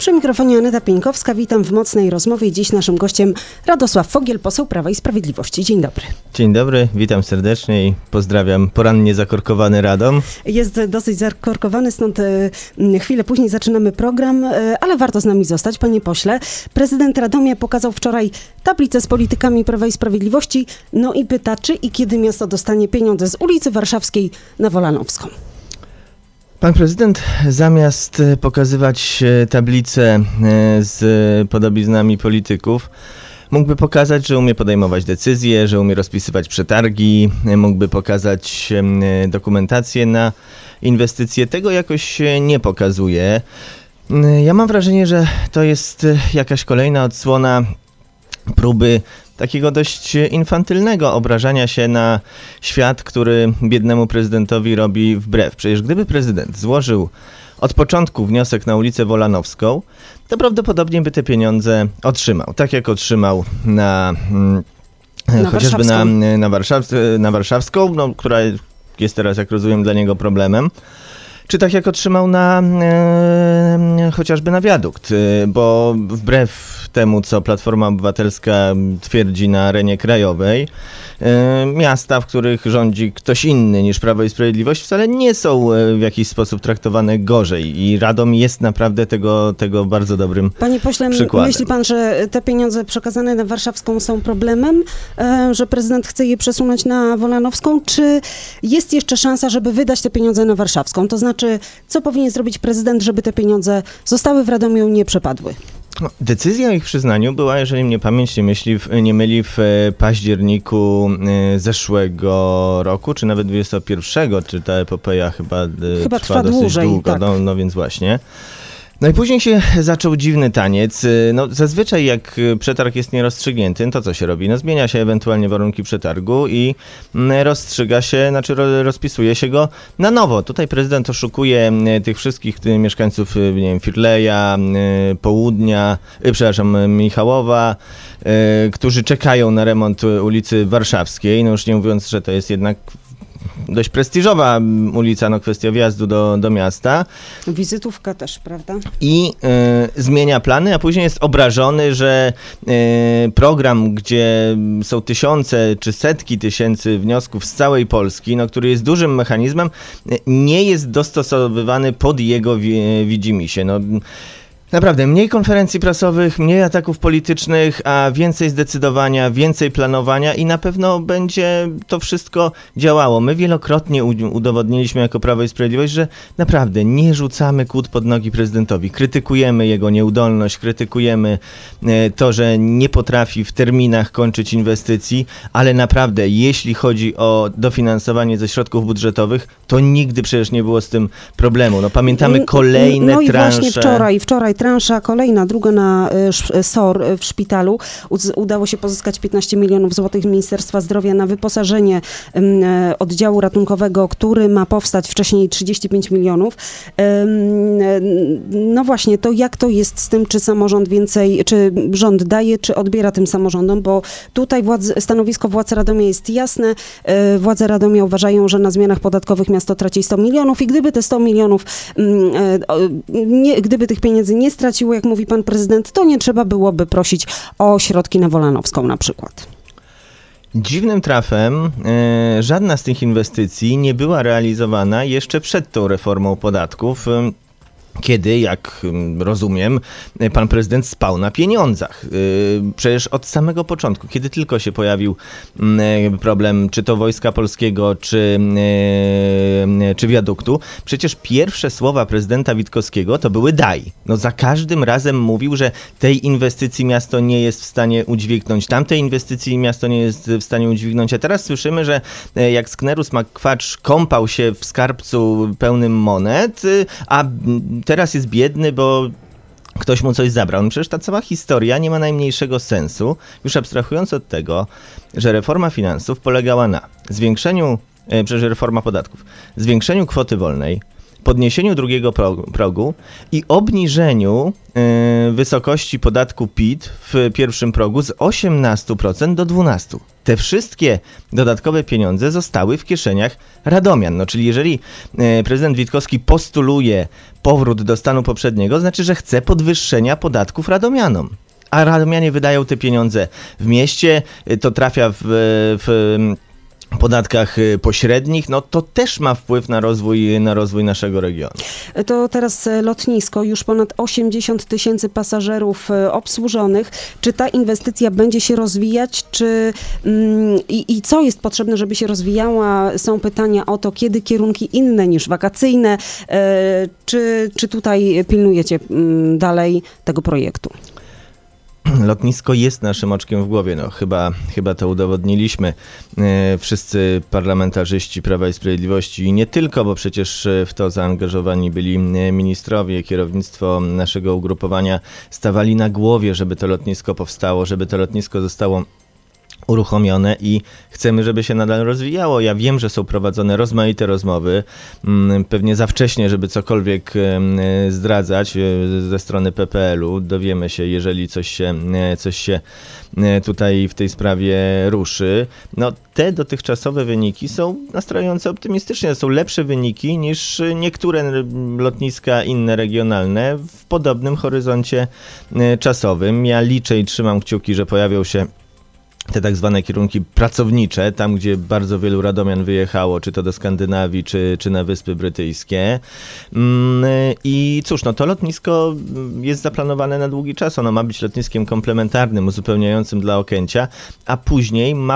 Przy mikrofonie Aneta Pieńkowska. Witam w Mocnej Rozmowie. Dziś naszym gościem Radosław Fogiel, poseł Prawa i Sprawiedliwości. Dzień dobry. Dzień dobry, witam serdecznie i pozdrawiam porannie zakorkowany Radom. Jest dosyć zakorkowany, stąd chwilę później zaczynamy program, ale warto z nami zostać. Panie pośle, prezydent Radomia pokazał wczoraj tablicę z politykami Prawa i Sprawiedliwości, no i pyta, czy i kiedy miasto dostanie pieniądze z ulicy Warszawskiej na Wolanowską. Pan prezydent zamiast pokazywać tablicę z podobiznami polityków, mógłby pokazać, że umie podejmować decyzje, że umie rozpisywać przetargi, mógłby pokazać dokumentację na inwestycje. Tego jakoś nie pokazuje. Ja mam wrażenie, że to jest jakaś kolejna odsłona próby takiego dość infantylnego obrażania się na świat, który biednemu prezydentowi robi wbrew. Przecież gdyby prezydent złożył od początku wniosek na ulicę Wolanowską, to prawdopodobnie by te pieniądze otrzymał. Tak jak otrzymał chociażby na Warszawską, no, która jest teraz, jak rozumiem, dla niego problemem. Czy tak jak otrzymał chociażby na wiadukt, bo wbrew temu, co Platforma Obywatelska twierdzi na arenie krajowej, miasta, w których rządzi ktoś inny niż Prawo i Sprawiedliwość, wcale nie są w jakiś sposób traktowane gorzej i Radom jest naprawdę tego bardzo dobrym Panie pośle, przykładem. Myśli pan, że te pieniądze przekazane na Warszawską są problemem, że prezydent chce je przesunąć na Wolanowską, czy jest jeszcze szansa, żeby wydać te pieniądze na Warszawską? To znaczy, co powinien zrobić prezydent, żeby te pieniądze zostały w Radomiu, nie przepadły? Decyzja o ich przyznaniu była, jeżeli mnie pamięć nie myli, w październiku zeszłego roku, czy nawet 21, czy ta epopeja chyba trwa dosyć dłużej, długo, tak. no więc właśnie. No i później się zaczął dziwny taniec. No zazwyczaj jak przetarg jest nierozstrzygnięty, to co się robi? No zmienia się ewentualnie warunki przetargu i rozstrzyga się, rozpisuje się go na nowo. Tutaj prezydent oszukuje tych wszystkich mieszkańców, nie wiem, Firleja, Południa, Michałowa, którzy czekają na remont ulicy Warszawskiej. No już nie mówiąc, że to jest jednak dość prestiżowa ulica, no kwestia wjazdu do miasta. Wizytówka też, prawda? I zmienia plany, a później jest obrażony, że program, gdzie są tysiące czy setki tysięcy wniosków z całej Polski, no, który jest dużym mechanizmem, nie jest dostosowywany pod jego widzimisię. No, naprawdę, mniej konferencji prasowych, mniej ataków politycznych, a więcej zdecydowania, więcej planowania i na pewno będzie to wszystko działało. My wielokrotnie udowodniliśmy jako Prawo i Sprawiedliwość, że naprawdę nie rzucamy kłód pod nogi prezydentowi. Krytykujemy jego nieudolność, krytykujemy to, że nie potrafi w terminach kończyć inwestycji, ale naprawdę, jeśli chodzi o dofinansowanie ze środków budżetowych, to nigdy przecież nie było z tym problemu. No, pamiętamy kolejne transze. No i właśnie wczoraj transza kolejna, druga na SOR w szpitalu. Udało się pozyskać 15 milionów złotych Ministerstwa Zdrowia na wyposażenie oddziału ratunkowego, który ma powstać, wcześniej 35 milionów. No właśnie, to jak to jest z tym, czy samorząd więcej, czy rząd daje, czy odbiera tym samorządom, bo tutaj stanowisko władz Radomia jest jasne. Władze Radomia uważają, że na zmianach podatkowych miasto traci 100 milionów i gdyby te 100 milionów, gdyby tych pieniędzy nie straciło, jak mówi pan prezydent, to nie trzeba byłoby prosić o środki na Wolanowską na przykład. Dziwnym trafem żadna z tych inwestycji nie była realizowana jeszcze przed tą reformą podatków, kiedy, jak rozumiem, pan prezydent spał na pieniądzach. Przecież od samego początku, kiedy tylko się pojawił problem, czy to Wojska Polskiego, czy wiaduktu, przecież pierwsze słowa prezydenta Witkowskiego to były daj. No za każdym razem mówił, że tej inwestycji miasto nie jest w stanie udźwignąć, tamtej inwestycji miasto nie jest w stanie udźwignąć, a teraz słyszymy, że jak Sknerus Makwacz kąpał się w skarbcu pełnym monet, a teraz jest biedny, bo ktoś mu coś zabrał. No przecież ta cała historia nie ma najmniejszego sensu, już abstrahując od tego, że reforma finansów polegała na reforma podatków, zwiększeniu kwoty wolnej, podniesieniu drugiego progu i obniżeniu wysokości podatku PIT w pierwszym progu z 18% do 12%. Te wszystkie dodatkowe pieniądze zostały w kieszeniach radomian. No, czyli jeżeli prezydent Witkowski postuluje powrót do stanu poprzedniego, znaczy, że chce podwyższenia podatków radomianom. A radomianie wydają te pieniądze w mieście, to trafia w podatkach pośrednich, no to też ma wpływ na rozwój naszego regionu. To teraz lotnisko, już ponad 80 000 pasażerów obsłużonych. Czy ta inwestycja będzie się rozwijać, i co jest potrzebne, żeby się rozwijała? Są pytania o to, kiedy kierunki inne niż wakacyjne, czy tutaj pilnujecie dalej tego projektu? Lotnisko jest naszym oczkiem w głowie, no chyba to udowodniliśmy. Wszyscy parlamentarzyści Prawa i Sprawiedliwości i nie tylko, bo przecież w to zaangażowani byli ministrowie, kierownictwo naszego ugrupowania stawali na głowie, żeby to lotnisko powstało, żeby to lotnisko zostało uruchomione i chcemy, żeby się nadal rozwijało. Ja wiem, że są prowadzone rozmaite rozmowy, pewnie za wcześnie, żeby cokolwiek zdradzać ze strony PPL-u. Dowiemy się, jeżeli coś się tutaj w tej sprawie ruszy. No, te dotychczasowe wyniki są nastrajające optymistycznie. To są lepsze wyniki niż niektóre lotniska inne regionalne w podobnym horyzoncie czasowym. Ja liczę i trzymam kciuki, że pojawią się te tak zwane kierunki pracownicze, tam gdzie bardzo wielu radomian wyjechało, czy to do Skandynawii, czy na Wyspy Brytyjskie. I cóż, no to lotnisko jest zaplanowane na długi czas. Ono ma być lotniskiem komplementarnym, uzupełniającym dla Okęcia, a później ma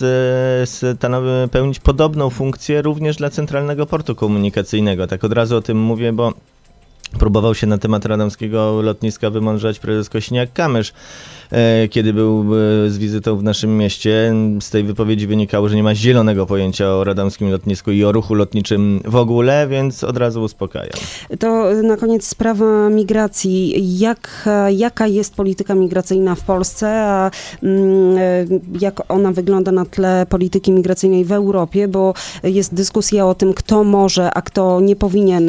pełnić podobną funkcję również dla Centralnego Portu Komunikacyjnego. Tak od razu o tym mówię, bo próbował się na temat radomskiego lotniska wymądrzać prezes Kosiniak-Kamysz, kiedy był z wizytą w naszym mieście. Z tej wypowiedzi wynikało, że nie ma zielonego pojęcia o radomskim lotnisku i o ruchu lotniczym w ogóle, więc od razu uspokajam. To na koniec sprawa migracji. Jaka jest polityka migracyjna w Polsce, a jak ona wygląda na tle polityki migracyjnej w Europie, bo jest dyskusja o tym, kto może, a kto nie powinien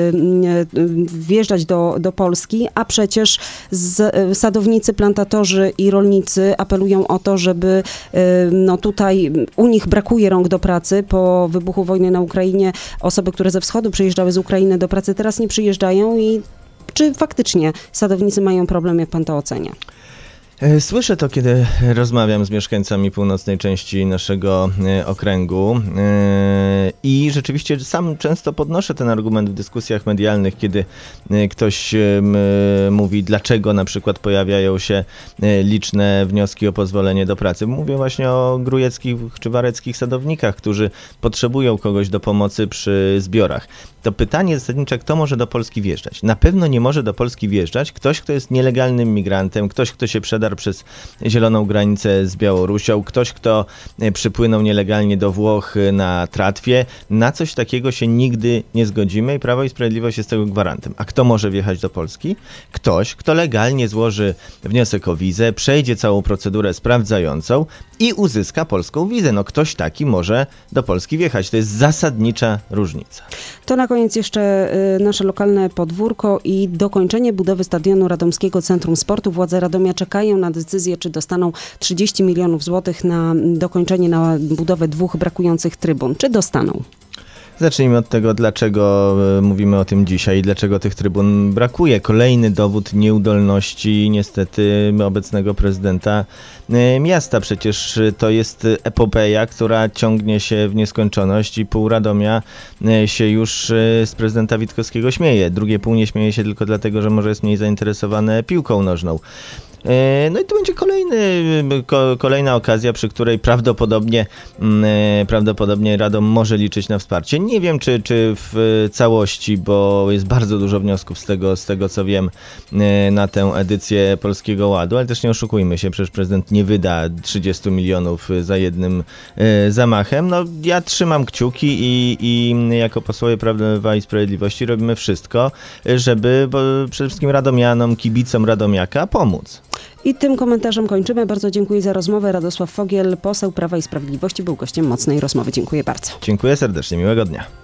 wjeżdżać do Polski, a przecież sadownicy, plantatorzy i rolnicy apelują o to, żeby tutaj u nich brakuje rąk do pracy po wybuchu wojny na Ukrainie. Osoby, które ze wschodu przyjeżdżały z Ukrainy do pracy, teraz nie przyjeżdżają i czy faktycznie sadownicy mają problem, jak pan to ocenia? Słyszę to, kiedy rozmawiam z mieszkańcami północnej części naszego okręgu i rzeczywiście sam często podnoszę ten argument w dyskusjach medialnych, kiedy ktoś mówi, dlaczego na przykład pojawiają się liczne wnioski o pozwolenie do pracy. Mówię właśnie o grujeckich czy wareckich sadownikach, którzy potrzebują kogoś do pomocy przy zbiorach. To pytanie zasadnicze, kto może do Polski wjeżdżać? Na pewno nie może do Polski wjeżdżać ktoś, kto jest nielegalnym migrantem, ktoś, kto się przedarł przez zieloną granicę z Białorusią, ktoś, kto przypłynął nielegalnie do Włoch na tratwie. Na coś takiego się nigdy nie zgodzimy i Prawo i Sprawiedliwość jest tego gwarantem. A kto może wjechać do Polski? Ktoś, kto legalnie złoży wniosek o wizę, przejdzie całą procedurę sprawdzającą i uzyska polską wizę. No ktoś taki może do Polski wjechać. To jest zasadnicza różnica. To na koniec jeszcze nasze lokalne podwórko i dokończenie budowy stadionu Radomskiego Centrum Sportu. Władze Radomia czekają na decyzję, czy dostaną 30 milionów złotych na dokończenie, na budowę 2 brakujących trybun. Czy dostaną? Zacznijmy od tego, dlaczego mówimy o tym dzisiaj i dlaczego tych trybun brakuje. Kolejny dowód nieudolności niestety obecnego prezydenta miasta. Przecież to jest epopeja, która ciągnie się w nieskończoność i pół Radomia się już z prezydenta Witkowskiego śmieje. Drugie pół nie śmieje się tylko dlatego, że może jest mniej zainteresowane piłką nożną. No i to będzie kolejna okazja, przy której prawdopodobnie Radom może liczyć na wsparcie. Nie wiem, czy w całości, bo jest bardzo dużo wniosków z tego co wiem, na tę edycję Polskiego Ładu, ale też nie oszukujmy się, przecież prezydent nie wyda 30 milionów za jednym zamachem. No, ja trzymam kciuki i jako posłowie Prawa i Sprawiedliwości robimy wszystko, żeby przede wszystkim radomianom, kibicom Radomiaka pomóc. I tym komentarzem kończymy. Bardzo dziękuję za rozmowę. Radosław Fogiel, poseł Prawa i Sprawiedliwości, był gościem Mocnej Rozmowy. Dziękuję bardzo. Dziękuję serdecznie. Miłego dnia.